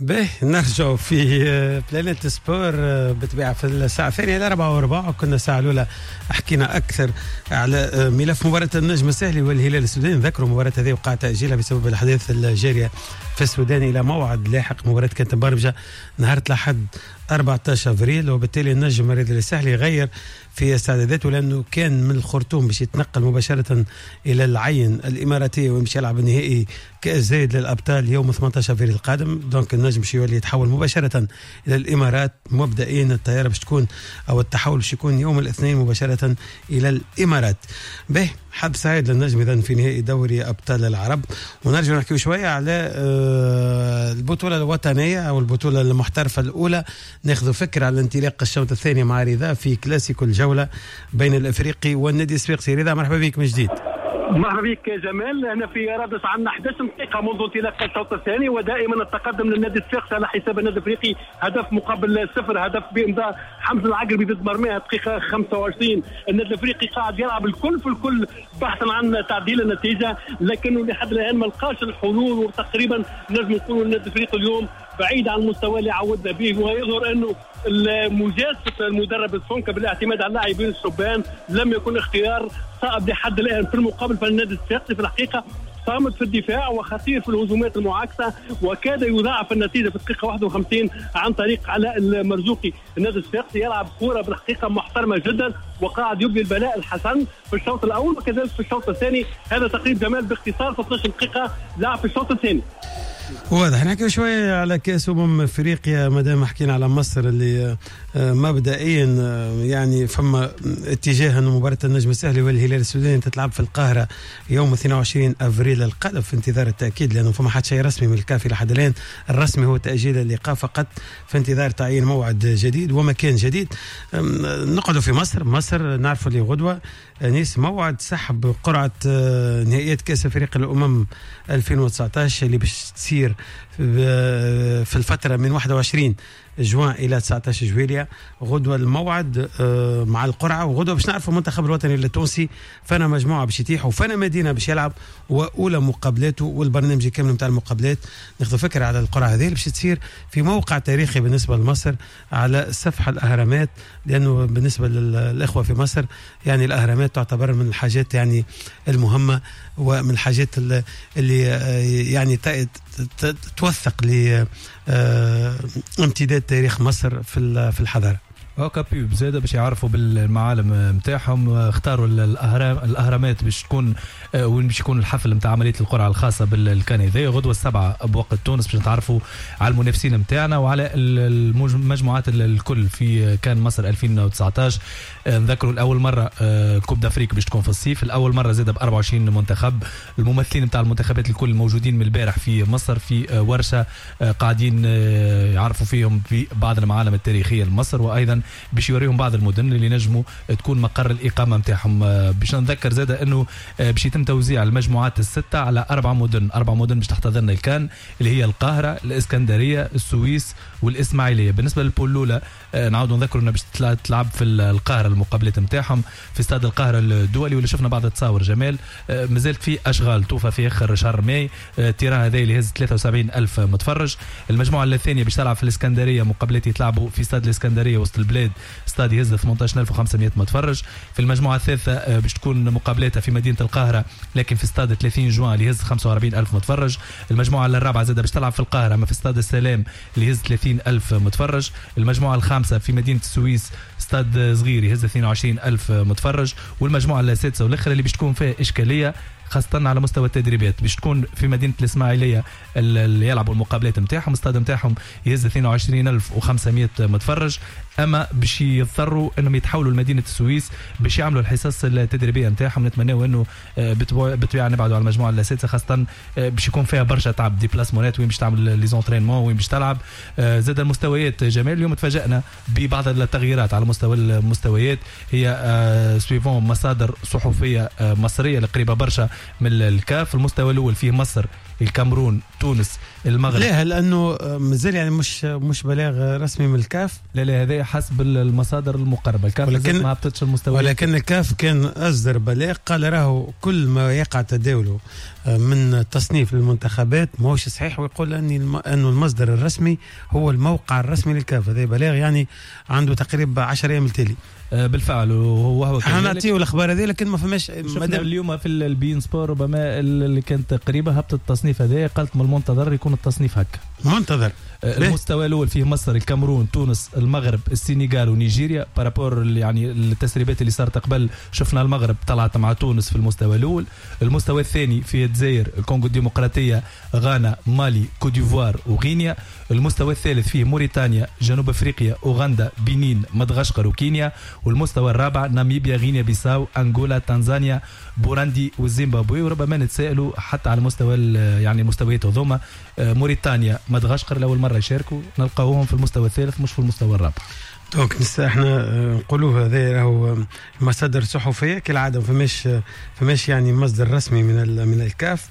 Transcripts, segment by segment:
به نرجع في بلانيت سبور بتبيع في الساعة الثانية إلى 4:04. كنا الساعة الأولى حكينا أكثر على ملف مباراة النجم الساحلي والهلال السوداني. ذكروا مباراة هذه وقع تأجيلها بسبب الأحداث الجارية في السودان إلى موعد لاحق. مباراة كانت مبرمجة نهار الأحد 14 أفريل، وبالتالي النجم الرياضي الساحلي غير في استعداداته لأنه كان من الخرطوم باش يتنقل مباشرة إلى العين الإماراتية ويمشي يلعب النهائي كأس زايد للأبطال يوم 18 أفريل القادم. دونك النجم باش يولي يتحول مباشرة إلى الإمارات. مبدئيا الطيارة باش تكون أو التحول باش يكون يوم الاثنين مباشرة إلى الإمارات. به حظ سعيد للنجم إذن في نهائي دوري أبطال العرب. ونرجع نحكي شوية على البطولة الوطنية أو البطولة المحترفة الأولى. ناخذ فكرة على انطلاق الشوط الثاني مع رضا في كلاسيكو الجولة بين الأفريقي والنادي الصفاقسي. رضا مرحبا بك من جديد. مرحبا بك جمال. هنا في رادس عندنا 11 دقيقة منذ انطلاق الشوط الثاني، ودائما التقدم للنادي الصفاقسي على حساب النادي الافريقي. هدف مقابل صفر، هدف بامضاء حمزة العقربي ضد مرماه دقيقة 25. النادي الافريقي قاعد يلعب الكل في الكل بحثا عن تعديل النتيجة، لكنه لحد الان ما لقاش الحلول. وتقريبا نجم نقول النادي الافريقي اليوم بعيد عن المستوى اللي عودنا به، ويظهر انه مجازفة المدرب السونكا بالاعتماد على اللاعبين الشبان لم يكن اختيار صعب لحد الان. في المقابل فالنادي الصفاقسي في الحقيقه صامت في الدفاع وخطير في الهجومات المعاكسه، وكاد يضاعف النتيجه في الدقيقه 51 عن طريق علاء المرزوقي. النادي الصفاقسي يلعب كوره بالحقيقه محترمه جدا، وقاعد يبدي البلاء الحسن في الشوط الاول وكذلك في الشوط الثاني. هذا تقريب جمال باختصار في 12 دقيقه لعب في الشوط الثاني. واضح. نحكي شوية على كأس أفريقيا مادام حكينا على مصر اللي مبدئيا يعني فما اتجاه أن مباراة النجم الساحلي والهلال السوداني تتلعب في القاهرة يوم 22 أفريل القادم في انتظار التأكيد، لأنه فما حد شيء رسمي من الكافي لحد الآن. الرسمي هو تأجيل اللقاء فقط في انتظار تعيين موعد جديد ومكان جديد. نقعدوا في مصر نعرفوا اللي غدوة نيس موعد سحب قرعة نهائيات كأس أفريقيا للأمم 2019 اللي باش تصير في الفترة من 21 جوان إلى 19 جويلية. غدوة الموعد مع القرعة، وغدوة باش نعرفوا المنتخب الوطني التونسي فانا مجموعة باش يتيح وفانا مدينة باش يلعب وأولى مقابلاته والبرنامج كامل متاع المقابلات. ناخذ فكرة على القرعة هذه اللي باش تصير في موقع تاريخي بالنسبة لمصر على الصفحة الأهرامات، لأنه بالنسبة للإخوة في مصر يعني الأهرامات تعتبر من الحاجات يعني المهمة ومن الحاجات اللي يعني توثق لامتداد تاريخ مصر في الحضارة. كابيب زاده باش يعرفوا بالمعالم نتاعهم. اختاروا الاهرامات باش تكون وين باش يكون الحفل نتاع عمليه القرعه الخاصه بالكان هذا غدوه 7 بوقت تونس باش نتعرفوا على المنافسين نتاعنا وعلى المجموعات الكل في كان مصر 2019. نذكروا الاول مره كوب دافريك باش تكون في الصيف، الاول مره زاده ب 24 منتخب. الممثلين نتاع المنتخبات الكل موجودين من البارح في مصر في ورشه قاعدين يعرفوا فيهم في بعض المعالم التاريخيه لمصر، وايضا باش يوريهم بعض المدن اللي نجموا تكون مقر الإقامة متاعهم. باش نذكر زاده أنه باش يتم توزيع المجموعات الستة على 4 مدن باش تحتضن الكان اللي هي القاهرة، الإسكندرية، السويس والإسماعيلية. بالنسبة للبول الأولى نعاودوا نذكروا أنه باش تلعب في القاهرة المقابلات متاعهم في استاد القاهرة الدولي، واللي شفنا بعض التصاور جمال مازالت في أشغال توفى في آخر شهر ماي. تيران هذا اللي هز 73,000 متفرج. المجموعة الثانية باش تلعب في الإسكندرية، مقابلات يتلعبوا في استاد الإسكندرية وسط البلاد، استاد يهز 18,500 متفرج. في المجموعة الثالثة باش تكون مقابلاتها في مدينة القاهرة لكن في استاد 30 جوان اللي يهز 45,000 متفرج. المجموعة الرابعة زادة باش تلعب في القاهرة اما في استاد السلام اللي يهز 30,000 متفرج. المجموعة الخامسة في مدينة السويس استاد صغير يهز 22,000 متفرج. والمجموعة السادسة والاخرى اللي باش تكون فيها إشكالية خاصة على مستوى التدريبات باش تكون في مدينة الإسماعيلية اللي يلعبوا المقابلات نتاعهم، استاد نتاعهم يهز 22,500 متفرج. اما باش يضطروا انهم يتحولوا لمدينه السويس باش يعملوا الحصص التدريبيه نتاعهم. نتمنوا انه بالطبيعه نبعدوا على المجموعه السادسه خاصه باش يكون فيها برشا تعب ديبلاسمونات وين باش تعمل لي زونترينمون وين باش تلعب. زاد المستويات جمال اليوم تفاجئنا ببعض التغييرات على مستوى المستويات، هي سويفون مصادر صحفيه مصريه القريبه برشا من الكاف. المستوى الاول فيه مصر الكاميرون، تونس، المغرب. ليه؟ لانه مازال يعني مش بلاغ رسمي من الكاف، لا هذا حسب المصادر المقربه. الكاف ولكن ما هبطتش المستوى، ولكن الكاف كان اصدر بلاغ قال راهو كل ما يقع تداوله من تصنيف للمنتخبات ماهوش صحيح، ويقول انه المصدر الرسمي هو الموقع الرسمي للكاف. هذا بلاغ يعني عنده تقريبا 10 ايام التالي. بالفعل وهو احنا نعطيه الاخبار هذه، لكن ما فماش شفنا اليوم في البين سبور ربما اللي كانت قريبه هبط التصنيف هذا. قالت من المنتظر يكون التصنيف هكا منتظر. المستوى الاول فيه مصر، الكاميرون، تونس، المغرب، السنغال ونيجيريا. بارابور يعني التسريبات اللي صارت قبل شفنا المغرب طلعت مع تونس في المستوى الاول. المستوى الثاني فيه الجزائر، الكونغو الديمقراطيه، غانا، مالي، كوديفوار وغينيا. المستوى الثالث فيه موريتانيا، جنوب افريقيا، اوغندا، بنين، مدغشقر وكينيا. والمستوى الرابع ناميبيا، غينيا بيساو، انغولا، تنزانيا، بوراندي والزيمبابوي. وربما نتسائلوا حتى على مستوى يعني المستويات هذوما، موريتانيا، مدغشقر لاول مره يشاركوا نلقاوهم في المستوى الثالث مش في المستوى الرابع. دونك احنا نقولوه هذا راهو مصادر صحفيه كالعاده، فماش يعني مصدر رسمي من الكاف.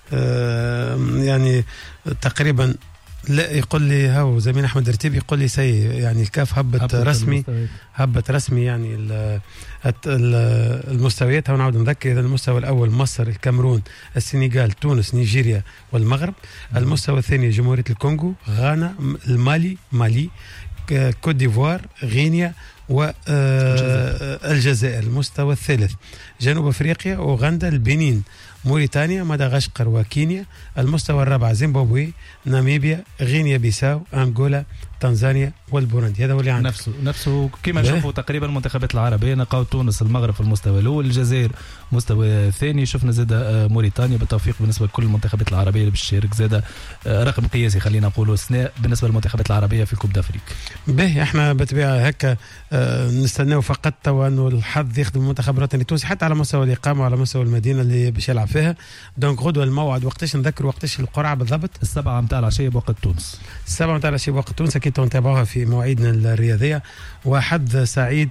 يعني تقريبا لا يقول لي هاو زميل احمد رتيب يقول لي يعني الكاف هبت رسمي يعني المستويات. ونعود نذكر اذا المستوى الاول مصر، الكاميرون، السنغال، تونس، نيجيريا والمغرب. المستوى الثاني جمهوريه الكونغو، غانا، المالي، كوت ديفوار، غينيا والجزائر. المستوى الثالث جنوب افريقيا، اوغندا، البنين، موريتانيا، مدغشقر وكينيا. المستوى الرابع زيمبابوي، ناميبيا، غينيا بيساو، انغولا، تنزانيا والبوروندي. هذا هو اللي عندك. نفسه كما نشوفوا تقريبا المنتخبات العربيه. نلقاو تونس، المغرب في المستوى الاول، الجزائر مستوى الثاني. شفنا زاد موريتانيا بالتوفيق بالنسبه لكل المنتخبات العربيه اللي باش تشارك. زاد رقم قياسي خلينا نقولوا استثناء بالنسبه للمنتخبات العربيه في كوب دافريك. باهي احنا بطبيعه هكا نستناو فقط توا انه الحظ يخدم المنتخب الوطني التونسي حتى على مستوى الاقامه وعلى مستوى المدينه اللي باش يلعب فيها. دونك غدوه الموعد وقتاش نذكر وقتاش القرعه بالضبط؟ 7 متاع العشيه بوقت تونس. 7 متاع العشيه بوقت تونس. اكيد نتابعوها في مواعيدنا الرياضيه. وحظ سعيد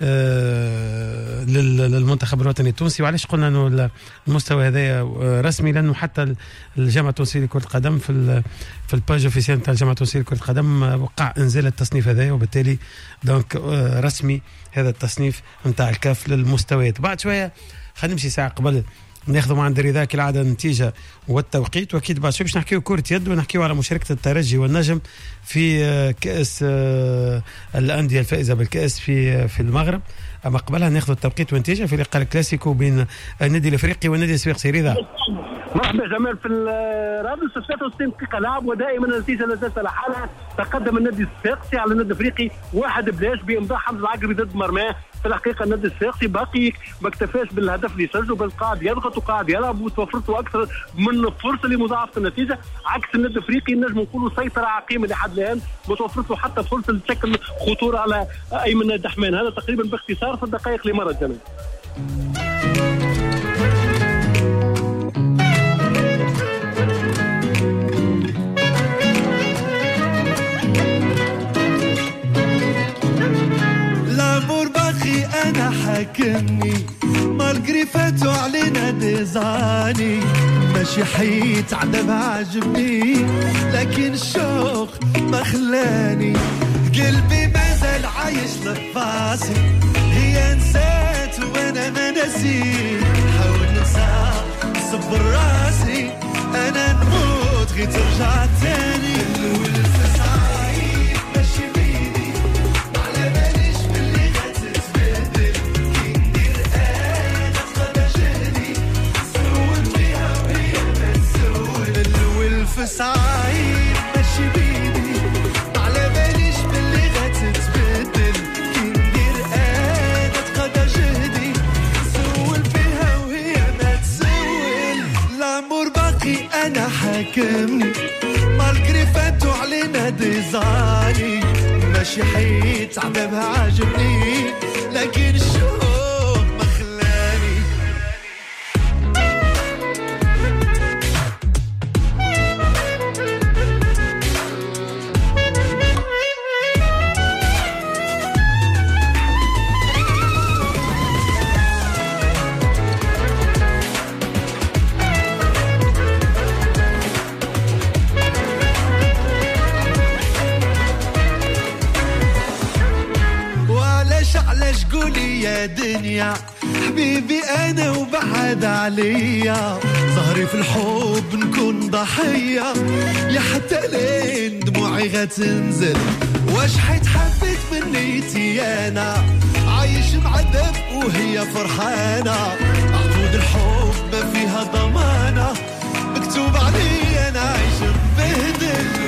للمنتخب الوطني التونسي. وعلاش قلنا انه المستوى هذا رسمي؟ لانه حتى الجامعه التونسيه لكره القدم في الباج اوفيسيال نتاع الجامعه التونسيه لكره القدم وقع انزال التصنيف هذا، وبالتالي دونك رسمي هذا التصنيف نتاع الكاف للمستويات. بعد شويه خلينا نمشي ساعه قبل ناخذوا مع الرضا كالعاده النتيجه والتوقيت. واكيد بعد شوي باش نحكيو كره يد ونحكيو على مشاركه الترجي والنجم في كاس الانديه الفائزه بالكاس في المغرب. اما قبلها ناخذ التوقيت والنتيجه في لقاء الكلاسيكو بين النادي الافريقي والنادي الصفاقسي. رضا مرحبا جمال. في الراديو 63 دقيقه لعب ودائما النتيجه لا تزال حالها. تقدم النادي الصفاقسي على النادي الافريقي 1-0 بامضاء حمزه العقربي ضد مرماه. في الحقيقه النادي الصفاقسي باقي ما اكتفاش بالهدف اللي سجله، بل قاعد يضغط وقاعد يلعب وتوفرته اكثر من فرصه لمضاعفه النتيجه، عكس النادي الافريقي نجم نقولوا سيطره عقيمه لحد الان، ما توفرته حتى فرصه لتشكل خطوره على ايمن دحمان. هذا تقريبا باختصار في الدقائق اللي مرت جمال. أنا حاكمني مالقري فاتوا علينا ديزاني، ماشي حيت عذاب عجبني لكن الشوق ما خلاني، قلبي مازال عايش لفاسي، هي نسات وانا ما نسيت، حاول ننسى صبر راسي انا نموت غير ترجع تاني. سعيد ماشي بيدي على باليش باللي غتتبدل، كي ندير انا تقدر جهدي نسول فيها وهي ما تسول، الامور باقي انا حاكمني مالكري فاتوا علينا ديزاني، ماشي حيت عذابها عاجبني لكن الشوق ما خلاني. يا دنيا حبيبي أنا وبعد عليا ظهري في الحب نكون ضحية يا حتى لين دموعي غتنزل واش حيتحبيت من نيتي أنا عايش معذب وهي فرحانة عقود الحب ما فيها ضمانة مكتوب علي أنا عايش مبهدل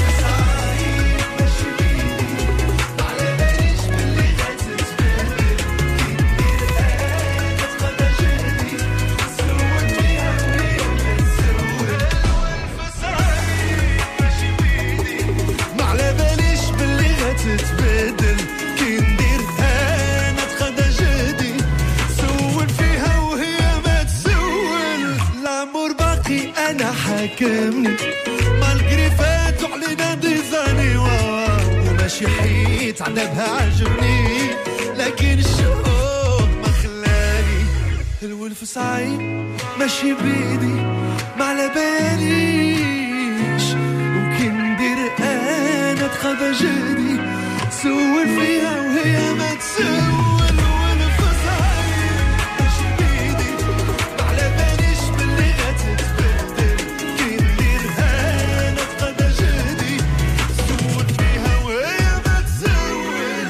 تتبدل كي ندير انا تخدى جهدي سول فيها وهي ما تسول العمر باقي انا حاكمني مالغري فاتو علينا ديزاني وماشي حيت عنبها عجبني لكن الشوق ما خلاني الولف صعيب ماشي بيدي ما على باليش وكي ندير انا تخدى جهدي سول فيها وهي ما تسول والف صاير ماشي بيدي ما على باليش باللي غتتبدل كي نديرها انا تقضى جهدي سول فيها وهي ما تسول.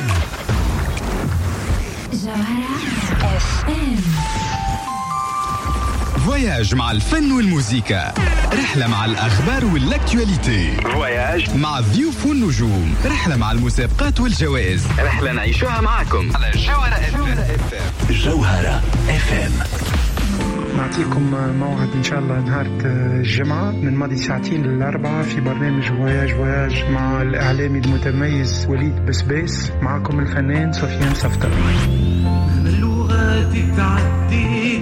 جوهرة FM. فواياج مع الفن والموسيقى، رحلة مع الأخبار والأكتواليتي، فواياج مع الضيوف والنجوم، رحلة مع المسابقات والجوائز، رحلة نعيشها معكم على جوهرة FM. جوهرة FM نعطيكم موعد إن شاء الله نهار الجمعة من ماضي ساعتين للأربعة في برنامج فواياج مع الإعلامي المتميز وليد بسباس. معكم الفنان سفيان صفتر. من اللغات تعدي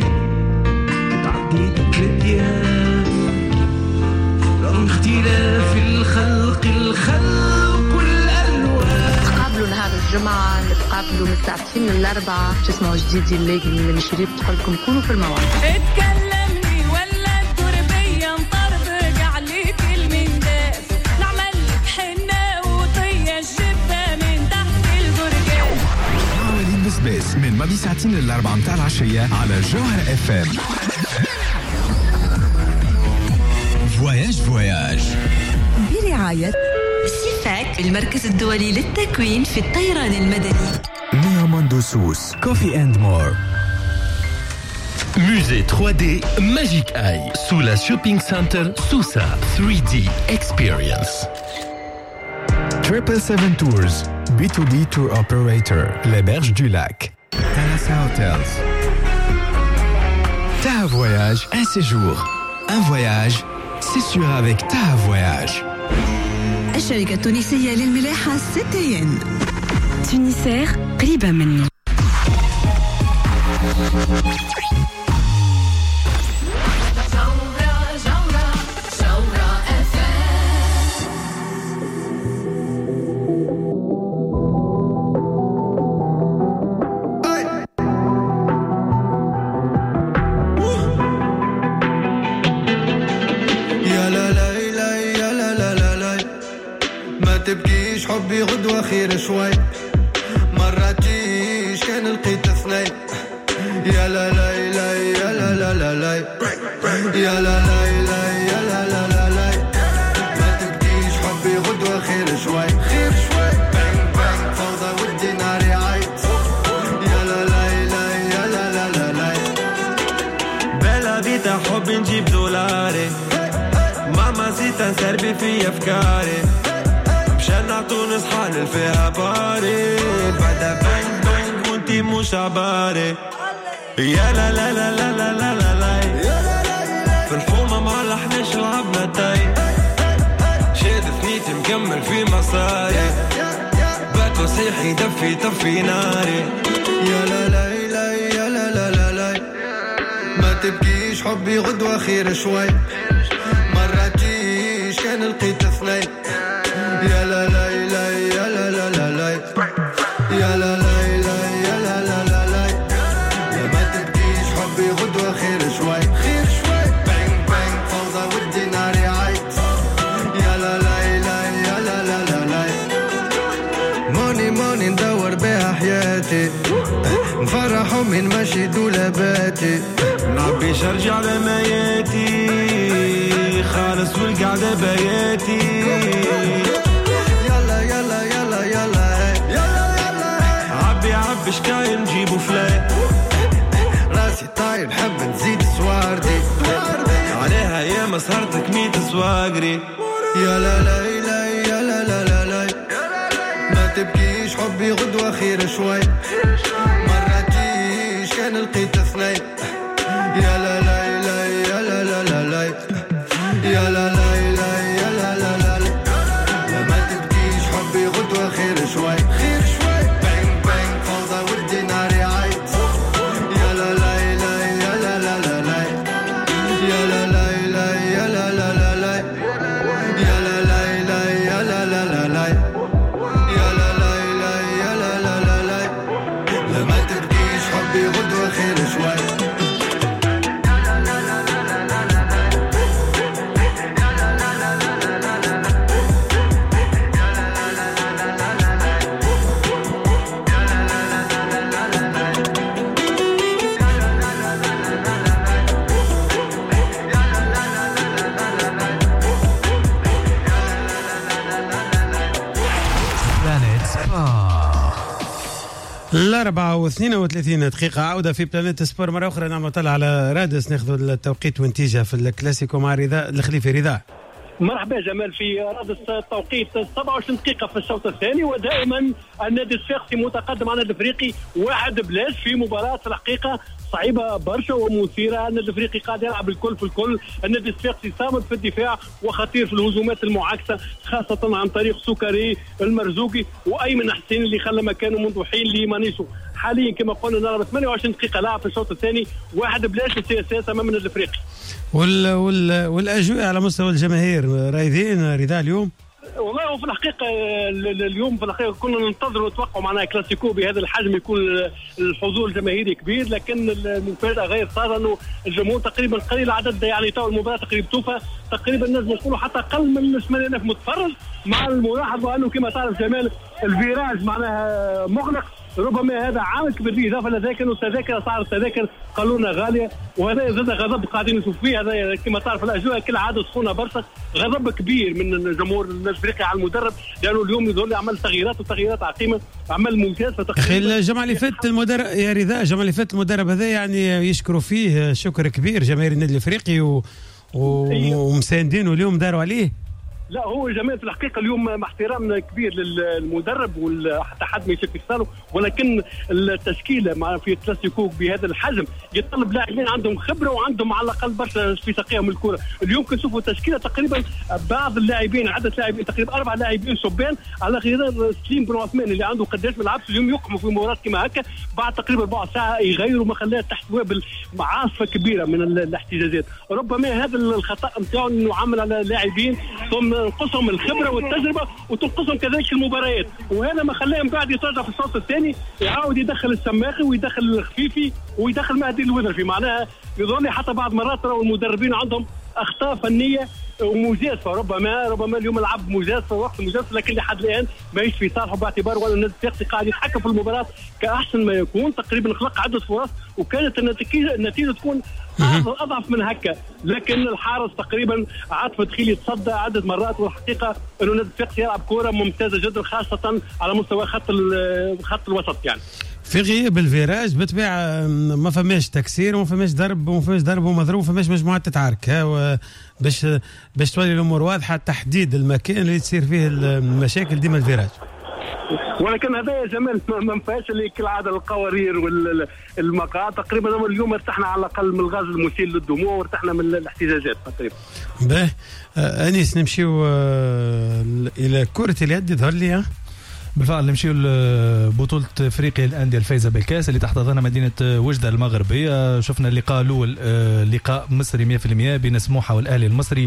الأديان رغم اختلاف الخلق والألوان. نتقابلوا نهار الجمعة نتقابلوا من ساعتين للأربعة تسمعوا جديد الليل من المشريب تقولكم كونوا في الموعد. اتكلمني ولا التربية نطربق عليك المنداس نعمل لك حنة وطية الجبة من تحت البرجاز. وليد بسباس من ماضي ساعتين للأربعة متاع العشية على جوهرة FM. فواياج برعاية سيفاك المركز الدولي للتكوين في الطيران المدني. Neomando Sous Coffee and More. Musée 3D Magic Eye sous la Shopping Center Sousa 3D Experience. 777 Tours B2B Tour Operator Les Berges du Lac. Thalassa Hotels. Taha Voyage, un séjour, un voyage, c'est sûr avec Taha Voyage. الشركة التونسية للملاحة ستين تونسير قريبة مني. تبكيش حبي غدوة خير شوي مراتيش كان لقيت اثنين يا لا لا لا يا لا لا لا لا يا لا لا لا يا لا لا لا لا ما تبكيش حبي غدوة خير شوي بانج بانج فوضى والدينار يعيط يا لا لا لا يا لا لا لا لا بلا فيتا حبي نجيب دولاري ماما زيتا سربي في افكاري مشان نعطو نصحى فيها باري بعدها بانج بانج وانتي مش عباري يا لا لا لا لا لا لا لا لا في الحومة ما لحناش لعبنا تاي شاد ثنيتي مكمل في مصاري باكو صيحي دفي طفي ناري يا لا لا لا يا لا لا لا لا ما تبكيش حبي غدوة خير شوي مراتيش كان لقيت اثنين يا لا لا لا يا لا لا لا لا يا لا لا لا يا لا لا لا لا ما تبكيش حبي غدوة خير شوي بانج بانج فوضى والدينار يعيط يا لا لا لا يا لا لا لا لا موني ندور بها حياتي بناتي نفرحوا من ماشي دولاباتي نعبي شرجي على مياتي خالص والقعدة بياتي يلا يلا يلا يلا يلا عبي شكاية نجيبو فلاي راسي طايب حب نزيد سواردي عليها يا مسهرتك ميت سواقري يا لا لا لا يا لا لا لا لا ما تبكيش حبي غدوة خير شوي مراتيش كان لقيت اثنين يا لا لا لا يا لا لا لا لا يا لا لا لا يا لا لا لا ما تبكيش حبي غدوة خير شوي بانج بانج فوضى ودي ناري عيط يا لا لا لا يا لا لا لا لا يا لا لا لا يا لا لا لا لا يا لا لا لا يا لا لا لا لا يا لا لا لا يا لا لا لا لا ما تبكيش حبي غدوة خير شوي الأربعة و32 دقيقة عودة في بلانيت سبور مرة أخرى. نعم طلع على رادس ناخذ التوقيت وانتيجه في الكلاسيكو مع رضا الخليفي. رضا مرحبا جمال في رادس التوقيت 27 دقيقة في الشوط الثاني، ودائما النادي الصفاقسي متقدم على النادي الافريقي 1-0 في مباراة في الحقيقة صعيبة برشا ومثيرة. النادي الافريقي قاعد يلعب الكل في الكل، النادي الصفاقسي صامد في الدفاع وخطير في الهجومات المعاكسة خاصة عن طريق سكري المرزوقي وأيمن حسين اللي خلى مكانه منذ حين لمانيسو. حاليا كما قلنا نلعب 28 دقيقة لعب في الشوط الثاني 1-0 السياسات أمام النادي الافريقي. والأجواء على مستوى الجماهير رايدين رضا اليوم؟ والله وفي الحقيقة اليوم في الحقيقة كنا ننتظر ونتوقع معناها كلاسيكو بهذا الحجم يكون الحضور الجماهيري كبير، لكن المفاجأة غير صار انه الجمهور تقريبا قليل عدد، يعني تو المباراة تقريبا توفى تقريبا لازم نقولوا حتى اقل من 8000 متفرج، مع الملاحظة انه كما تعرف جمال الفيراج معناها مغلق، ربما هذا عامل كبير بالاضافه لذلك انه التذاكر اسعار التذاكر قالوا لنا غاليه، وهذا زاد غضب قاعدين نشوف فيه. هذا كما تعرف الاجواء كل عاده سخونه برشا، غضب كبير من الجمهور الافريقي على المدرب لانه اليوم يظهر لي عمل تغييرات وتغييرات عقيمه، عمل ممتاز. اخي الجمعه اللي فاتت المدرب يا رضا، الجمعه اللي فاتت المدرب هذا يعني يشكروا فيه شكر كبير جماهير النادي الافريقي ومساندين، واليوم داروا عليه. لا هو جماعة في الحقيقة اليوم مع احترامنا كبير للمدرب وحتى حد ما يشك في صاله، ولكن التشكيلة مع في كلاسيكو بهذا الحجم يتطلب لاعبين عندهم خبرة وعندهم على الأقل برشا في تقييم الكرة. اليوم كنشوفوا تشكيلة تقريبا بعض اللاعبين عدد لاعبين تقريبا 4 لاعبين شبان على غرار سليم بن عثمان اللي عنده قداش ما لعبش اليوم يقموا في مباراة كما هكا بعد تقريبا 4 ساعة يغيروا ما خلاها تحت وابل عاصفة كبيرة من الاحتجاجات. ربما هذا الخطأ نتاعو انه عمل على لاعبين ثم تنقصهم الخبره والتجربه وتنقصهم كذلك المباريات، وهذا ما خلاهم بعد يتراجع في الشوط الثاني يعاود يدخل السماخي ويدخل الخفيفي ويدخل مهدي الوذرفي. معناها يظهر لي حتى بعض مرات راهو المدربين عندهم اخطاء فنيه ومجازفه، ربما اليوم لعب مجازفه وقت مجازفه، لكن لحد الان ماهيش في صالحه باعتبار ولا النادي الصفاقسي قاعد يتحكم في المباراه كاحسن ما يكون، تقريبا خلق عده فرص وكانت النتيجه تكون اضعف من هكا، لكن الحارس تقريبا عاطف دخيل يتصدى عده مرات، والحقيقه انه النادي الصفاقسي يلعب كوره ممتازه جدا خاصه على مستوى خط الوسط. يعني في غياب الفيراج بالطبيعه ما فماش تكسير وما فماش ضرب ومضروب وما فماش مجموعه تتعارك، باش تولي الامور واضحه تحديد المكان اللي تصير فيه المشاكل ديما الفيراج. ولكن هذا يا جمال ما فيهاش اللي كالعاده القوارير والمقاعد. تقريبا اليوم ارتحنا على الاقل من الغاز المسيل للدموع وارتحنا من الاحتجاجات تقريبا. باهي انيس نمشيو الى كره اليد. يظهر لي بالفعل نمشيو لبطولة افريقيا الانديه الفايزه بالكاس اللي تحتضنها مدينه وجده المغربيه. شفنا اللقاء الاول لقاء مصري 100% بين سموحه والاهلي المصري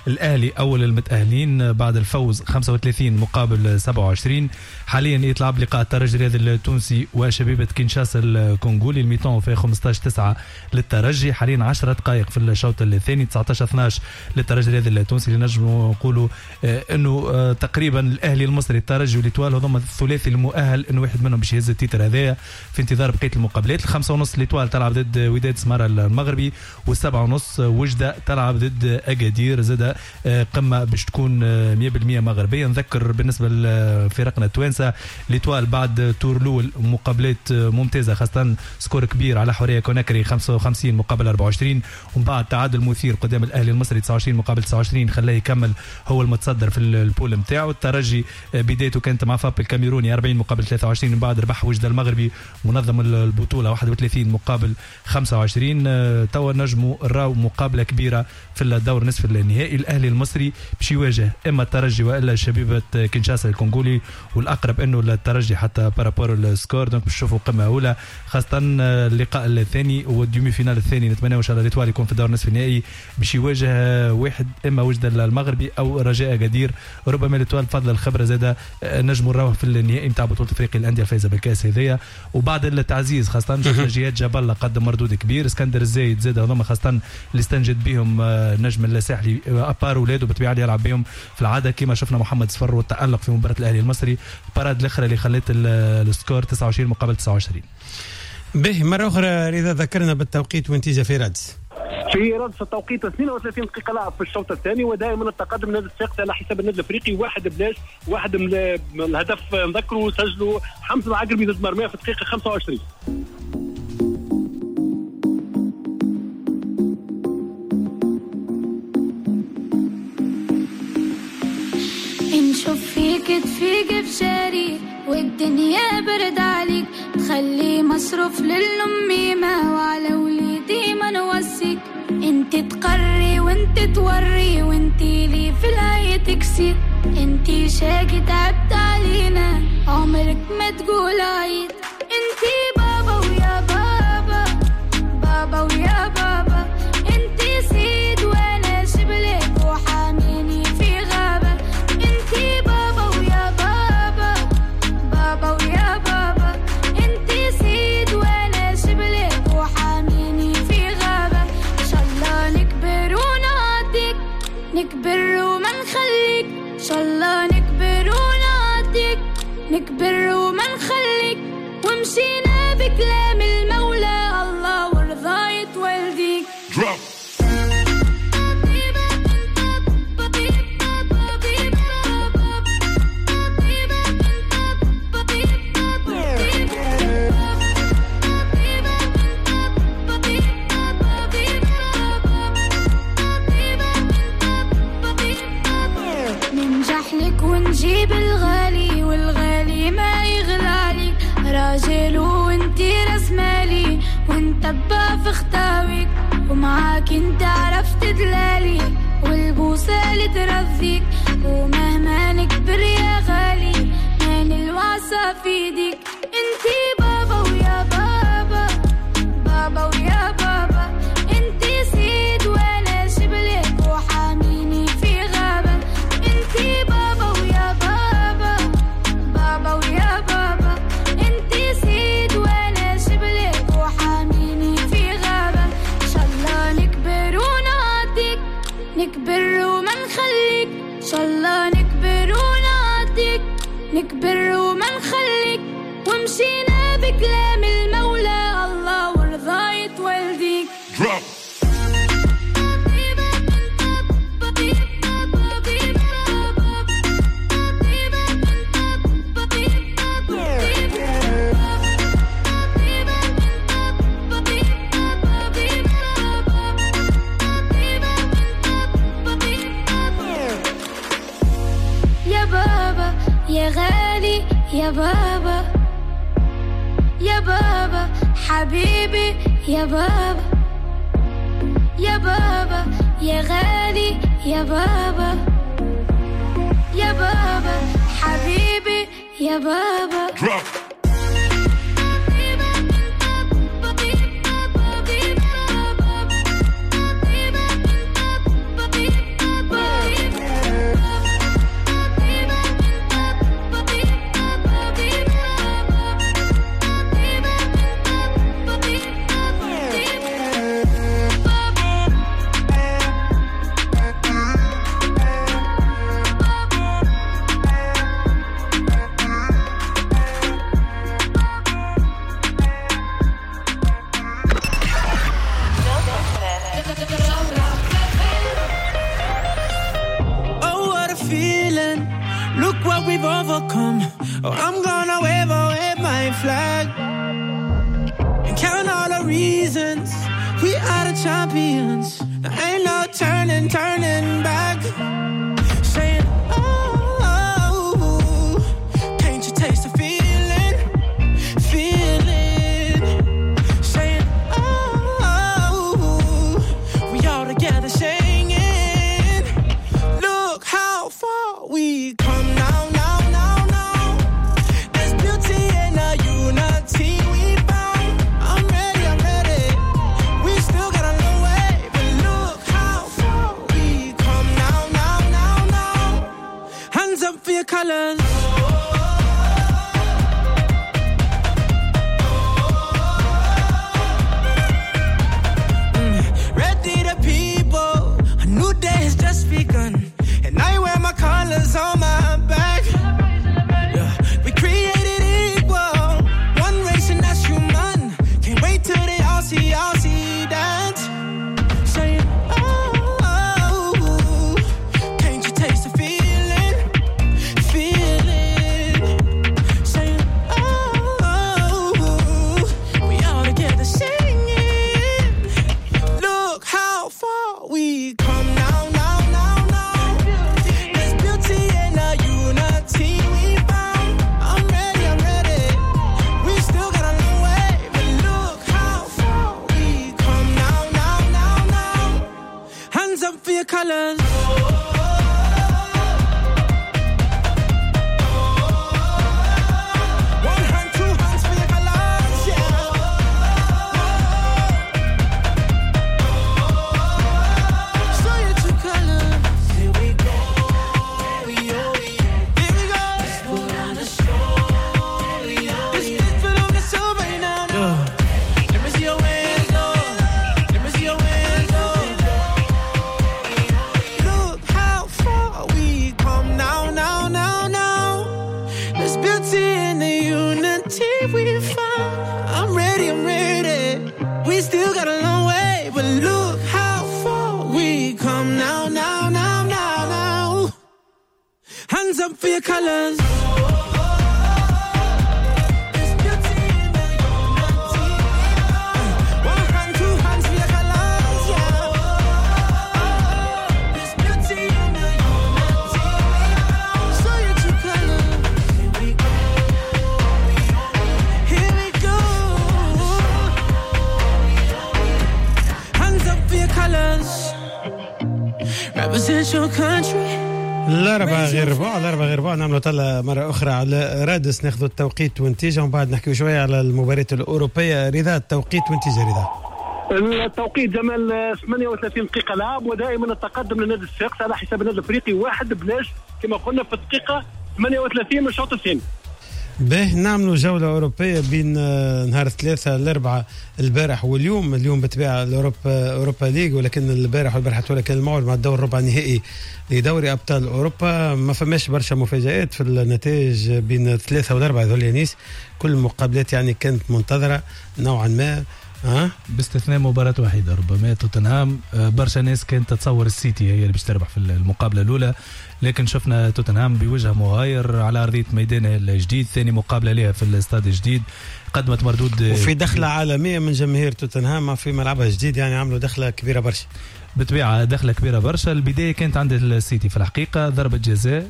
الأهلي أول المتأهلين بعد الفوز 35 مقابل 27. حاليا يطلع بلقاء الترجي الرياضي التونسي وشبيبة كينشاسا الكونغولي. الميتون في 15-9 للترجي. حاليا 10 دقائق في الشوط الثاني 19-12 للترجي الرياضي التونسي. اللي نجموا نقولوا انه تقريبا الاهلي المصري الترجي والإتوال هذوما الثلاثي المؤهل انه واحد منهم باش يهز التيتر هذايا في انتظار بقيه المقابلات. 5:30 الإتوال تلعب ضد وداد سمارة المغربي، و7:30 وجدة تلعب ضد أكادير. زاد قمة باش تكون 100% مغربية. نذكر بالنسبة لفرقنا التوانسة الإتوال بعد تور الأول مقابلات ممتازة خاصة سكور كبير على حورية كوناكري 55 مقابل 24، ومن بعد تعادل مثير قدام الأهلي المصري 29 مقابل 29 خلاه يكمل هو المتصدر في البول نتاعو. الترجي بدايته كانت مع فاب الكاميروني 40 مقابل 23، من بعد ربح وجدة المغربي منظم البطولة 31 مقابل 25. توا نجموا راو مقابلة كبيرة في الدور نصف النهائي. الأهلي المصري باش يواجه إما الترجي وإلا شبيبة كينشاسا الكونغولي، والأقرب إنه الترجي حتى بارابور السكور. دونك باش نشوفوا قمة أولى خاصة اللقاء الثاني والديمي فينال الثاني. نتمنى إن شاء الله الإتوال يكون في الدور نصف النهائي باش يواجه واحد إما وجدة المغربي أو رجاء أكادير. ربما الإتوال بفضل الخبرة زاد نجموا نراوه في النهائي نتاع بطولة أفريقيا الأندية الفائزة بالكأس هذيا. وبعد التعزيز خاصة شفنا جهاد جاب الله قدم مردود كبير. اسكندر الزايد زاد هذوما خاصة اللي استنجد بهم نجم الساحلي أبار ولاده بالطبيعة اللي يلعب بهم في العادة كما شفنا محمد صفر والتألق في مباراة الأهلي المصري. الباراد الأخرى اللي خلت السكور 29 مقابل 29. به مرة أخرى رضا ذكرنا بالتوقيت ونتيجة في رادس. في رادس التوقيت 32 دقيقة لعب في الشوط الثاني، ودائما التقدم نادي الصفاقسي على حساب النادي الافريقي 1-0. واحد من الهدف نذكروا سجلوا حمزة العقربي ضد مرماه في الدقيقة 25. نشوف فيك تفيق بشاري والدنيا برد عليك، تخلي مصروف للأميمة وعلى وليدي ما نوسيك. انت تقري وانت توري وانت لي في الهاي تكسير. انت شاقي تعبت علينا عمرك ما تقول عيد. انت بابا ويا بابا، بابا ويا بابا. انت سيد وانا شبلك وحاميني في غابة. انت بابا ويا بابا، بابا ويا بابا. انت سيد وانا شبلك وحاميني في غابة. ان شاء الله نكبر ونعطيك، نكبر وما نخليك. ان شاء الله نكبر ونعطيك، نكبر وما نخليك. ومشينا بكلام المولى الله ورضاية والديك. ننجح لك ونجيب الغالي والغالي ما يغلالي. راجل وانتي راس مالي ونتبع في خطاويك، ومعاك انت عرفت دلالي والبوسة اللي ترضيك. ومهما نكبر يا غالي ما نلوعصة في ايديك. انتي بابا ويا بابا، بابا ويا بابا. انتي سيد وانا شبلك وحاميني في غابة. انتي بابا ويا بابا، بابا ويا بابا. انتي سيد وانا شبلك وحاميني في غابة. ان شاء الله نكبر ونعطيك، نكبر وما نخليك. ان شاء الله نكبر ونعطيك، نكبر وما نخليك. ومشينا بكلام المولى الله ورضاية والديك. يا بابا يا غالي يا بابا، يا بابا حبيبي يا بابا. يا بابا يا غالي يا بابا، يا بابا حبيبي يا بابا. Oh, I'm gonna wave my flag and count all the reasons we are the champions. There ain't no turning back. Saying, oh, can't you taste the feeling? Saying, oh, we all together singing. Look how far we come now. There's beauty in the unity we found. I'm ready. We still got a long way, but look how far we come now. Hands up for your colors. Ready the people, a new day has just begun, and I wear my colors on my back. Yeah. We created equal, one race and that's human. Can't wait till they all see that. Saying, oh, can't you taste the feeling? Saying, oh, we all together singing. Look how far we come now. There's beauty in the unity we found. I'm ready. We still got a long way, but look how far we come now. Hands up for your colors. One hand, two hands for your colors, yeah. Show your true colors. Here we go. Here we go. Let's put on the show. Let's put on the show right now. Let me see your hands, Let me see your hands, Look how far we come now. There's beauty in the unity we found. I'm ready. We still got a long way, but look how far we come now. Hands up for your colors. There's beauty in the unity. One hand, two hands for your colors, yeah. There's beauty in the unity. Show your true colors. Here we go. Hands up for your colors. Represent your country. الأربعة غير ربع نعملوا طلة مرة أخرى على رادس ناخذ التوقيت والنتيجة ومن بعد نحكي شوية على المباراة الأوروبية. رضا التوقيت والنتيجة. رضا التوقيت جمال 38 دقيقة لعب، ودائما التقدم للنادي الصفاقسي على حساب النادي الافريقي 1-0 كما قلنا في الدقيقة 38 من الشوط الثاني. به نعملوا جولة أوروبية بين نهار 3 ل4 البارح واليوم بطبيعة أوروبا ليج، ولكن البارح والبارحة كان الموعد مع الدور الربع النهائي لدوري أبطال أوروبا. ما فماش برشا مفاجآت في النتائج بين 3 و4 ذول يانيس، كل المقابلات يعني كانت منتظرة نوعا ما باستثناء مباراة وحيدة ربما توتنهام. برشا ناس كانت تتصور السيتي هي اللي باش تربح في المقابلة الأولى، لكن شفنا توتنهام بوجه مغاير على أرضية ميدانه الجديد، ثاني مقابلة لها في الاستاد الجديد، قدمت مردود وفي دخلة عالمية من جماهير توتنهام في ملعبها الجديد، يعني عملوا دخلة كبيرة برشا. بالطبيعة دخلة كبيرة برشا. البداية كانت عند السيتي في الحقيقة، ضربة جزاء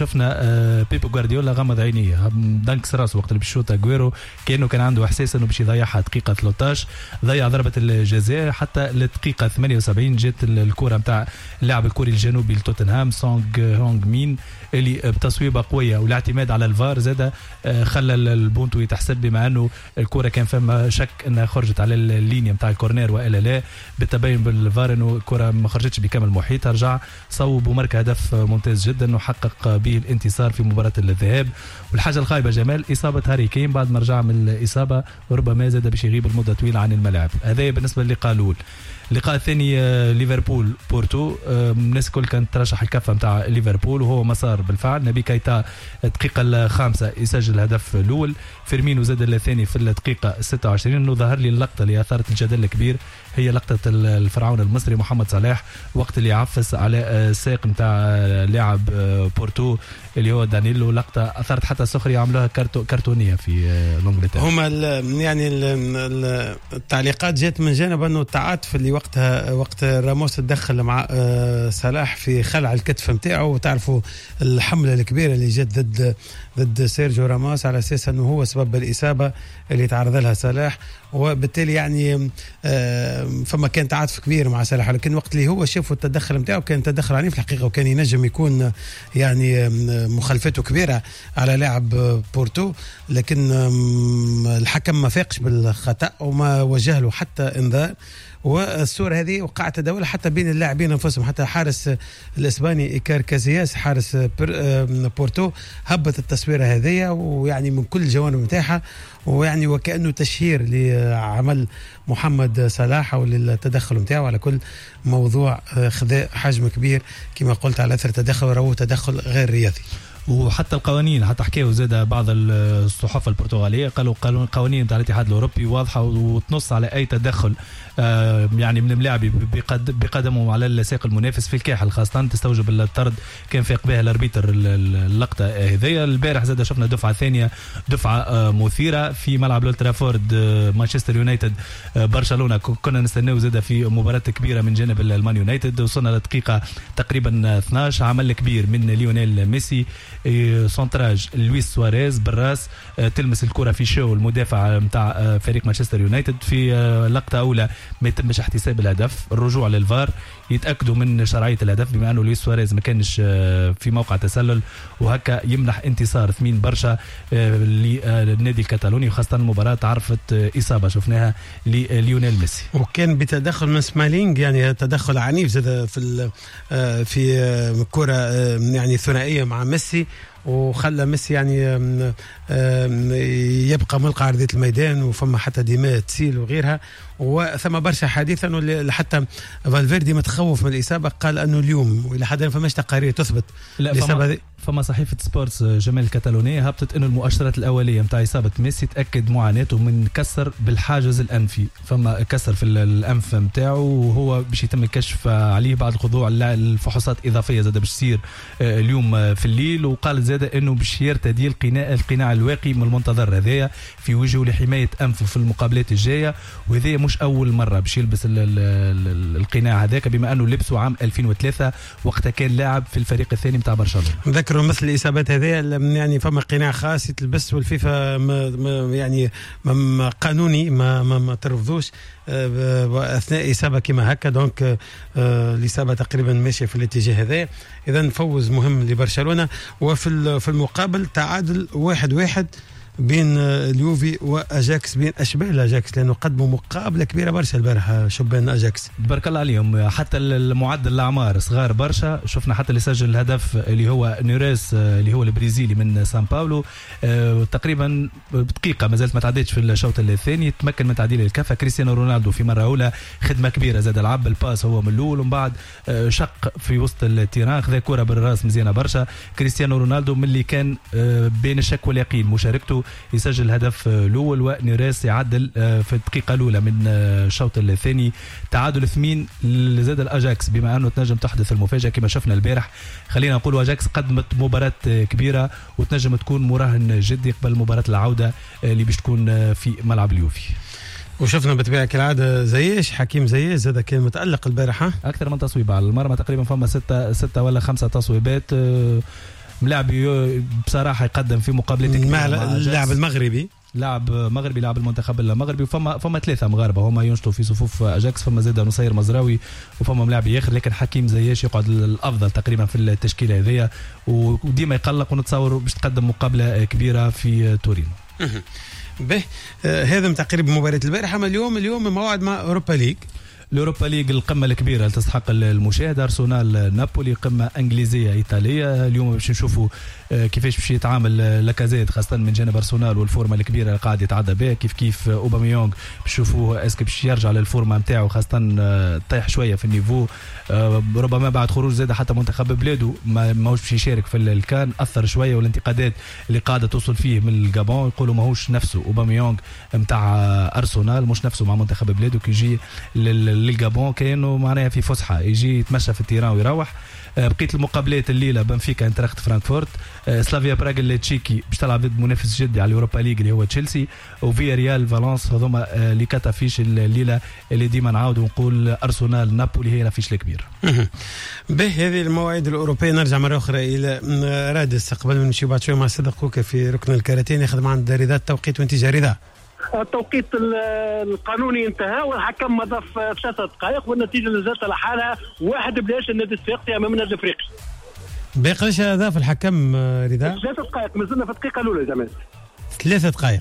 شفنا بيبو غوارديولا غمض عينيه دنكس راسه وقت اللي بشوط اغويرو، كأنه كان عنده احساس انه باش يضيعها دقيقة 13، ضيع ضربة الجزاء. حتى لدقيقة 78 جات الكرة نتاع اللاعب الكوري الجنوبي لتوتنهام سونغ هونغ مين اللي بتصويبة قوية والاعتماد على الفار زاد خلى البونتو يتحسب، بما انه الكرة كان فما شك انها خرجت على اللينيا نتاع الكورنير والا لا، بالتبين بالفار انه الكرة ما خرجتش بكامل محيطها، رجع صوب ومارك هدف ممتاز جدا وحقق به الانتصار في مباراة الذهاب. والحاجة الخايبة جمال إصابة هاري كين بعد ما رجع من الإصابة وربما زاد باش يغيب المدة طويلة عن الملاعب. هذا بالنسبة للقاء الأول. اللقاء الثاني ليفربول بورتو، الناس الكل كانت ترشح الكفة متاع ليفربول وهو مسار بالفعل. نبي كايتا الدقيقة الخامسة يسجل الهدف الأول، فيرمينو زاد الثاني في الدقيقة 26. انه ظهر لي اللقطة اللي أثارت الجدل الكبير هي لقطة الفرعون المصري محمد صلاح وقت اللي عفس على ساق متاع لاعب بورتو اللي هو دانيلو، لقطه اثرت حتى سخريه عملوها كرتونيه في انجلترا. هما يعني التعليقات جات من جانب انه التعاطف اللي وقت راموس تدخل مع صلاح في خلع الكتف نتاعو، وتعرفوا الحمله الكبيره اللي جات ضد سيرجيو راموس على اساس انه هو سبب الاصابه اللي تعرض لها صلاح، وبالتالي يعني فما كان تعاطف كبير مع صلاح. لكن وقت اللي هو شافوا التدخل نتاعو كان تدخل عنيف في الحقيقه، وكان ينجم يكون يعني مخالفته كبيره على لاعب بورتو، لكن الحكم ما فاقش بالخطا وما وجه له حتى انذار. والصورة هذه وقعت تداولها حتى بين اللاعبين انفسهم، حتى حارس الاسباني إيكار كازياس حارس بورتو هبط التصويره هذه، ويعني من كل الجوانب نتاعها، ويعني وكأنه تشهير لعمل محمد صلاح او للتدخل نتاعو. على كل موضوع خذا حجم كبير كما قلت على اثر تدخل، وهو تدخل غير رياضي. وحتى القوانين حتى حكاوا زاد بعض الصحف البرتغاليه قالوا قوانين نتاع الاتحاد الاوروبي واضحه وتنص على اي تدخل يعني من ملاعب بقدمه على الساق المنافس في الكاحل خاصه تستوجب الطرد. كان فاق بها الاربيتر اللقطه هذيا. البارح زاد شفنا دفعه ثانيه، دفعه مثيره في ملعب الترافورد مانشستر يونايتد برشلونه. كنا نستناو زاد في مباراه كبيره من جانب المان يونايتد. وصلنا للدقيقه تقريبا 12 عمل كبير من ليونيل ميسي، سونتراج لويس سواريز بالراس تلمس الكره في شو المدافع نتاع فريق مانشستر يونايتد. في لقطه اولى ما يتمش احتساب الهدف، الرجوع للفار يتاكدوا من شرعيه الهدف بما انه لويس سواريز ما كانش في موقع تسلل، وهكا يمنح انتصار ثمين برشا للنادي الكتالوني، وخاصه المباراه تعرفت اصابه شفناها لليونيل ميسي. وكان بتدخل من سمالينج، يعني تدخل عنيف زاد في كره يعني ثنائيه مع ميسي، وخلى ميسي يعني يبقى ملقى عرضية الميدان، وفما حتى دماء تسيل وغيرها. وثم برشا حديثا حتى فالفيردي متخوف من الإصابة، قال أنه اليوم وإلى حد الآن فماش تقارير تثبت الإصابة. فما صحيفة سبورتس جمال الكتالونية هبطت أنه المؤشرات الأولية متاع إصابة ميسي تأكد معاناته من كسر بالحاجز الأنفي، فما كسر في الأنف متاعه، وهو باش يتم الكشف عليه بعد خضوع الفحوصات إضافية زاد باش تصير اليوم في الليل. وقال زاد أنه باش يرتدي القناع الواقي من المنتظر هذايا في وجهه لحماية أنفه في المقابلات الجاية، وهذا مش أول مرة باش يلبس القناع هذاك، بما أنه لبسه عام 2003 وقتها كان لاعب في الفريق الثاني متاع برشلونة. ذكروا مثل الإصابات هذه يعني فما قناع خاص يتلبس، والفيفا يعني قانوني ما ترفضوش أثناء إصابة كما هكا. دونك الإصابة تقريبا ماشية في الاتجاه هذا. إذن فوز مهم لبرشلونة. وفي المقابل تعادل 1-1 بين اليوفي واجاكس، بين اشباه الاجاكس، لانه قدموا مقابله كبيره برشا البارح شبان اجاكس تبارك الله عليهم. حتى المعدل الاعمار صغار برشا. شفنا حتى اللي سجل الهدف اللي هو نيريس اللي هو البرازيلي من سان باولو، تقريبا بدقيقه ما زالت ما تعديتش في الشوط الثاني تمكن من تعديل الكفه. كريستيانو رونالدو في مره اولى خدمه كبيره، زاد لعب الباس هو من الاول، ومن بعد شق في وسط التيران، خذا كره بالراس مزيانه برشا. كريستيانو رونالدو من اللي كان بين الشك واليقين مشاركته يسجل الهدف الاول، ونيريس يعدل في الدقيقه الاولى من الشوط الثاني. تعادل 8 لزاد الاجاكس، بما انه تنجم تحدث المفاجاه كما شفنا البارح. خلينا نقول اجاكس قدمت مباراه كبيره وتنجم تكون مراهن جدي قبل مباراه العوده اللي باش تكون في ملعب اليوفي. وشفنا بطبيعه كالعاده زياش حكيم زياش زاد كان متالق البارحه، اكثر من تصويبه على المرمى، تقريبا فما 6 ولا 5 تصويبات. ملاعب بصراحه يقدم في مقابلته مع اللاعب المغربي، لاعب مغربي، لاعب المنتخب المغربي. وفما 3 مغاربه هما ينشطوا في صفوف اجاكس، فما زاد نصير مزراوي وفما ملاعب اخر، لكن حكيم زياش يقعد الافضل تقريبا في التشكيله هذيا، وديما يقلق ونتصور باش تقدم مقابله كبيره في تورينو. به هذا تقريبا مباراه البارحه. اما اليوم موعد مع اوروبا ليج. الأوروبا ليج القمة الكبيرة اللي تستحق المشاهدة، أرسنال نابولي، قمة إنجليزية إيطالية. اليوم باش نشوفوا كيفاش باش يتعامل لاكازيت خاصة من جانب أرسنال والفورمة الكبيرة اللي قاعد يتعدى بها، كيف أوباميونغ بشوفوه اسكو باش يرجع للفورمة نتاعو، خاصة طيح شوية في النيفو، ربما بعد خروج زاد حتى منتخب بلاده ماهوش باش يشارك في الكان، أثر شوية. والانتقادات اللي قاعدة توصل فيه من الجابون يقولوا ماهوش نفسه أوباميونغ نتاع أرسنال، مش نفسه مع منتخب بلاده. كي يجي للجابون كأنه معناها في فسحة، يجي يتمشى في التيران ويروح. بقيت المقابلات الليله بنفيكا انتراخت فرانكفورت، سلافيا براغ اللي تشيكي باش تلعب ضد منافس جدي على اليوروبا ليج اللي هو تشيلسي، وفيا ريال فالنس. هذوما اللي كاتافيش الليله اللي ديما نعاود ونقول ارسنال نابولي هي الافيش الكبير. به هذه المواعيد الاوروبيه. نرجع مره اخرى الى رادس قبل ما نمشي بعد شويه مع صدق كوكا في ركن الكاراتيه ناخذ عند رضا التوقيت وانت رضا. التوقيت القانوني انتهى والحكم مضى في 3 دقائق والنتيجه لازالت على حالها 1-0 النادي الصفاقسي امام النادي الافريقي. باقي ايش اهداف الحكم رضا؟ 3 دقائق مازلنا في الدقيقه الاولى زمان. 3 دقائق.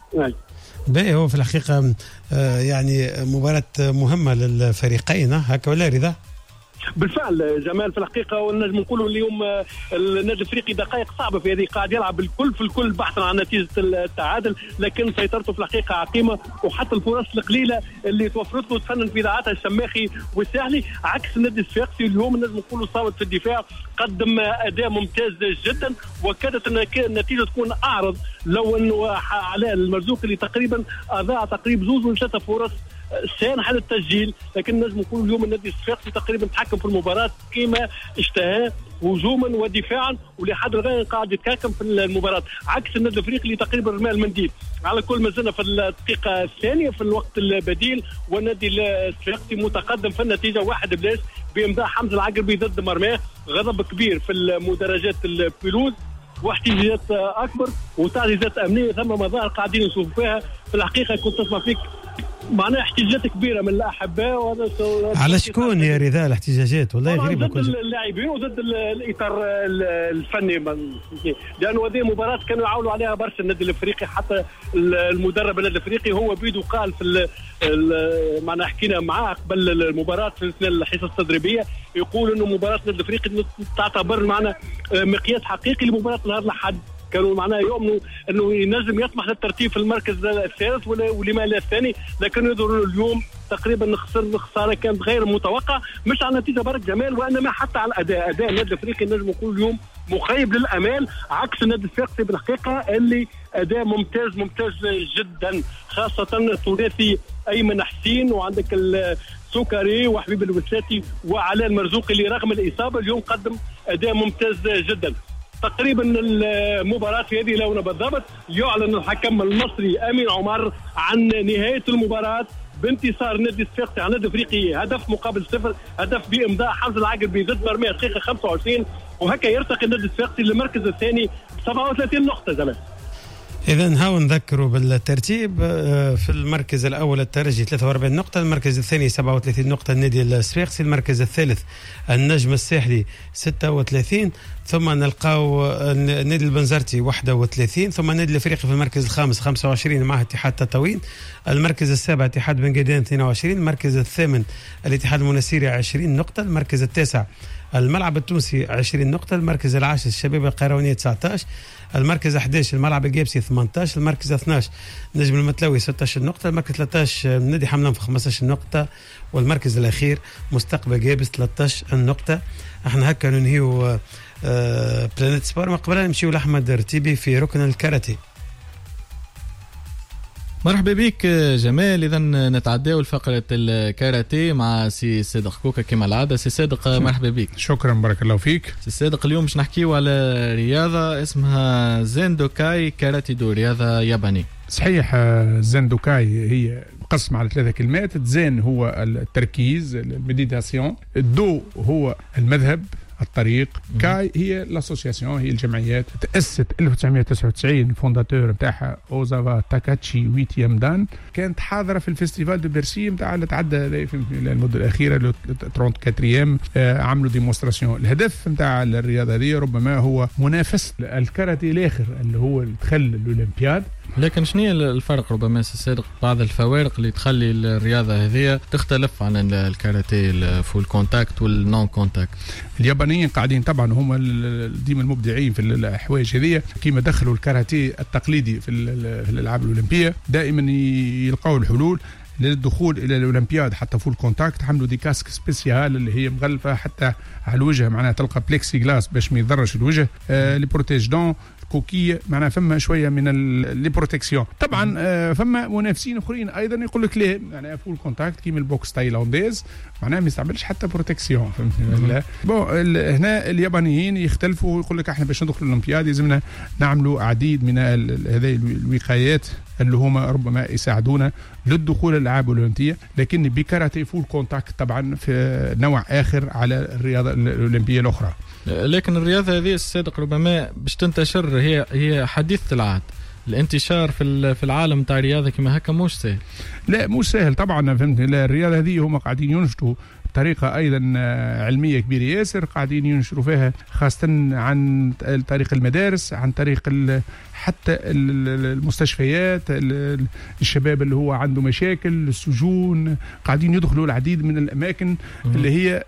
باهي هو في الحقيقه يعني مباراه مهمه للفريقين هكا ولا رضا؟ بالفعل جمال في الحقيقه ونجم نقولوا اليوم النادي الافريقي دقائق صعبه في هذه، قاعد يلعب الكل في الكل بحثا عن نتيجه التعادل، لكن سيطرته في الحقيقه عقيمه وحتى الفرص القليله اللي توفرت له تفنن في ذراعاتها الشماخي والساحلي، عكس النادي الصفاقسي اليوم نجم نقولوا صامت في الدفاع، قدم اداء ممتاز جدا وكادت النتيجه تكون اعرض لو انه علاء المرزوق اللي تقريبا اضاع تقريبا 2 من 3 فرص سانحه للتسجيل، لكن نجم نقول اليوم النادي الصفاقسي تقريبا تحكم في المباراه كما اشتهى هجوما ودفاعا ولحد الان قاعد يتحكم في المباراه، عكس النادي الافريقي اللي تقريبا رمى المنديل. على كل ما زلنا في الدقيقه الثانيه في الوقت البديل والنادي الصفاقسي متقدم في النتيجه 1-0 بامضاء حمزه العقربي ضد مرماه. غضب كبير في المدرجات البيلوز واحتجاجات اكبر وتعزيزات امنيه ثم مظاهر قاعدين نشوفوا فيها. في الحقيقه كنت تسمع فيك معناها احتجاجات كبيره من الاحباء وهذا على شكون يا رضا الاحتجاجات؟ والله غريبه ضد اللاعبين وضد الاطار الفني، لانه هذه مباراه كانوا يعاولوا عليها برشا النادي الافريقي، حتى المدرب النادي الافريقي هو بيدو قال في معنا حكينا معاه قبل المباراه في الحصه التدريبيه يقول انه مباراه النادي الافريقي تعتبر معنا مقياس حقيقي لمباراه نهار الاحد. كانوا معناه يؤمنوا انه ينجم يطمح للترتيب في المركز الثالث ولما لا الثاني، لكن يظهر اليوم تقريبا خساره كانت غير متوقعه، مش على نتيجه برك جمال وانما حتى على الاداء. اداء النادي الافريقي نجم نقول اليوم مخيب للامال، عكس النادي الصفاقسي بالحقيقه اللي اداء ممتاز جدا، خاصه الثلاثي ايمن حسين وعندك السكري وحبيب الوساتي وعلاء المرزوقي اللي رغم الاصابه اليوم قدم اداء ممتاز جدا. تقريبا المباراة في هذه لونة بالضبط يعلن الحكم المصري أمين عمر عن نهاية المباراة بانتصار نادي الصفاقسي على النادي الافريقي هدف مقابل 0، هدف بامضاء حمزه العقربي ضد مرمى دقيقة 25، وهكا يرتقي النادي الصفاقسي للمركز الثاني ب 37 نقطة زمان. إذن هاو نذكروا بالترتيب. في المركز الأول الترجي 43 نقطة، المركز الثاني 37 نقطة النادي الصفاقسي، المركز الثالث النجم الساحلي 36، ثم نلقاو النادي البنزرتي 31، ثم النادي الافريقي في المركز الخامس 25 مع اتحاد تطاوين، المركز السابع اتحاد بن قيدان 22، المركز الثامن الاتحاد المنسيري 20 نقطة، المركز التاسع الملعب التونسي 20 نقطة، المركز العاشر الشباب القيروانية 19، المركز 11 الملعب الجابسي 18، المركز 12 نجم المتلوي 16 نقطة، المركز 13 نادي حملان في 15 نقطة، والمركز الأخير مستقبل جابس 13 نقطة. احنا هكا ننهيو بلانيت سبور. من قبل نمشيو لأحمد رتيبي في ركن الكاراتيه. مرحبا بك جمال. إذا نتعداو لفقرة الكاراتيه مع سي صادق كوكا كما العادة. سي صادق مرحبا بك. شكرا بارك الله فيك. سي صادق اليوم باش نحكيو على رياضة اسمها زندوكاي كاراتي دو، رياضة ياباني. صحيح، زندوكاي هي مقسم على 3 كلمات. زين هو التركيز المديتاسيون، الدو هو المذهب الطريق، كاي هي لاسوسياسيون هي الجمعيات. تأسست 1999، الفونداتور نتاعها اوزاوا تاكاتشي ويتيام دان، كانت حاضره في الفيستيفال دو بيرسي نتاع اللي تعدى في المده الاخيره 34 عملوا ديمونستراسيون. الهدف نتاع الرياضه هذه ربما هو منافسه الكاراتيه الاخر اللي هو دخل الاولمبياد. لكن شنو هي الفرق ربما صادق، بعض الفوارق اللي تخلي الرياضه هذه تختلف عن الكاراتيه الفول كونتاكت والنون كونتاكت؟ اليابانيين قاعدين طبعا هم ديما المبدعين في الحوايج هذه، كيما دخلوا الكاراتيه التقليدي في الالعاب الاولمبيه دائما يلقاو الحلول للدخول الى الاولمبياد. حتى فول كونتاكت عملوا دي كاسك سبيسيال اللي هي مغلفه حتى على الوجه، معناها تلقى بليكسي جلاس باش ما يضرش الوجه، لي بروتيج دون. كوكيه معناها فما شويه من لي بروتكسيون. طبعا فما منافسين اخرين ايضا يقول لك لا معناها فول كونتاكت كيما البوكس تايلانديز معناها ما يستعملش حتى بروتكسيون فهمتني. بون هنا اليابانيين يختلفوا يقول لك احنا باش ندخل الاولمبياد لازمنا نعملوا عديد من هذه الوقايات اللي هما ربما يساعدونا للدخول الالعاب الاولمبيه، لكن بكاراتيه فول كونتاكت طبعا في نوع اخر على الرياضه الاولمبيه الاخرى. لكن الرياضه هذه الصدق ربما باش تنتشر هي حديثه العهد. الانتشار في العالم تاع الرياضه كما هكا مش سهل. لا مش سهل طبعا فهمتني. الرياضه هذه هم قاعدين ينشطوا بطريقة أيضا علمية كبيرة ياسر، قاعدين ينشروا فيها خاصة عن طريق المدارس، عن طريق حتى المستشفيات، الشباب اللي هو عنده مشاكل، السجون، قاعدين يدخلوا العديد من الأماكن اللي هي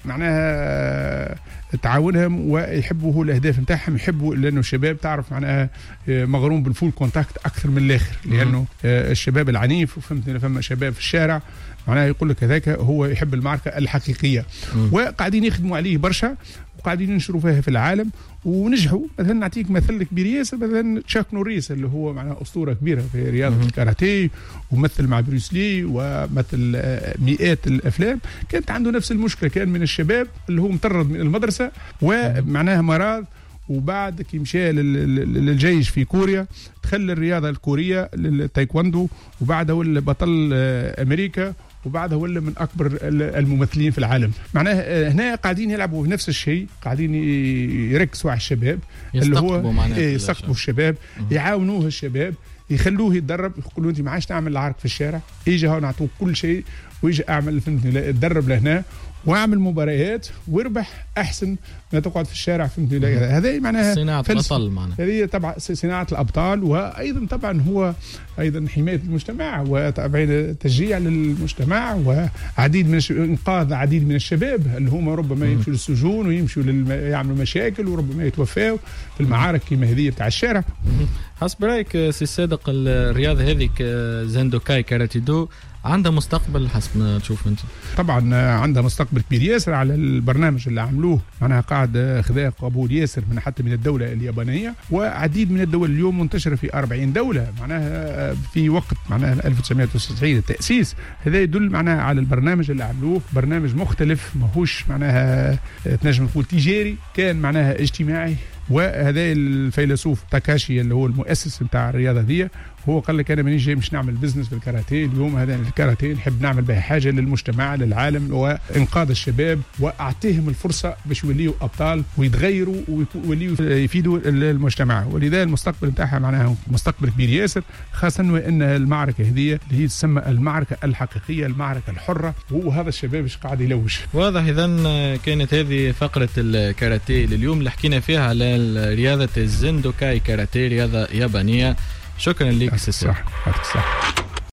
معناها تعاونهم ويحبوا هو الأهداف نتاعهم، يحبوا لأنه الشباب تعرف معناها مغروم بالفول كونتاكت أكثر من الآخر، لأنه الشباب العنيف وفهمتني فما شباب في الشارع معناها يقول لك هذاك هو يحب المعركة الحقيقية وقاعدين يخدموا عليه برشا وقاعدين ينشروا فيها في العالم ونجحوا. مثلا نعطيك مثل كبير ياسر، مثلا تشاك نوريس اللي هو معناها أسطورة كبيرة في رياضة الكاراتيه ومثل مع بروسلي ومثل مئات الأفلام، كانت عنده نفس المشكلة، كان من الشباب اللي هو مطرد من المدرسة ومعناها مرض، وبعد كي مشى للجيش في كوريا دخل الرياضة الكورية للتايكواندو، وبعدها ولا بطل أمريكا، وبعدها ولا من أكبر الممثلين في العالم. معناه هنا قاعدين يلعبوا في نفس الشيء، قاعدين يركزوا على الشباب اللي هو يستقطبوا الشباب، يعاونوه الشباب، يخلوه يتدرب، يقولوا انت ما عادش تعمل العرق في الشارع، يجي هون نعطوك كل شيء ويجي اعمل فهمتني اتدرب لهنا واعمل مباريات واربح احسن ما تقعد في الشارع فهمتني. هذه معناها صناعه الابطال، معناها هذه طبعا صناعه الابطال، وايضا طبعا هو ايضا حمايه المجتمع وطبعا تشجيع للمجتمع وعديد من انقاذ عديد من الشباب اللي هم ربما يمشوا للسجون ويمشوا يعملوا مشاكل وربما يتوفاوا في المعارك كما هذه بتاع الشارع. حسب رايك سي صادق الرياضه هذيك زندوكاي كاراتيه دو عندها مستقبل حسب ما تشوف انت؟ طبعا عندها مستقبل كبير ياسر على البرنامج اللي عملوه، معناها قاعد خذا قبول ياسر من حتى من الدوله اليابانيه، وعديد من الدول اليوم منتشره في 40 دوله، معناها في وقت معناها 1999 التاسيس. هذا يدل معناها على البرنامج اللي عملوه، برنامج مختلف ماهوش معناها تنجم نقول تجاري، كان معناها اجتماعي. وهذا الفيلسوف تاكاشي اللي هو المؤسس بتاع الرياضه دي هو قال لك انا مانيش جاي مش نعمل بزنس بالكاراتيه، اليوم هذا الكاراتيه نحب نعمل به حاجه للمجتمع للعالم وانقاذ الشباب واعطيهم الفرصه باش يوليوا ابطال ويتغيروا ويوليوا يفيدوا المجتمع. ولذا المستقبل نتاعها معناها مستقبل كبير ياسر، خاصه وان المعركه هذه اللي هي تسمى المعركه الحقيقيه، المعركه الحره، وهذا الشباب ايش قاعد يلوش. واضح. اذا كانت هذه فقره الكاراتيه لليوم اللي حكينا فيها على رياضه الزندوكاي كاراتيه، رياضه يابانيه. شكرا لك سي. صح.